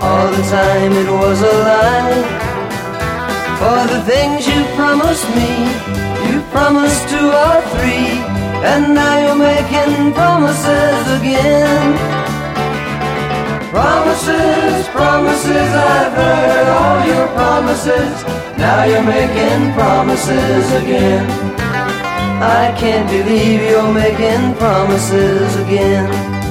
All the time it was a lie. For the things you promised me, you promised 2 or 3, and now you're making promises again. Promises, promises, I've heard all your promises. Now you're making promises again. I can't believe you're making promises again.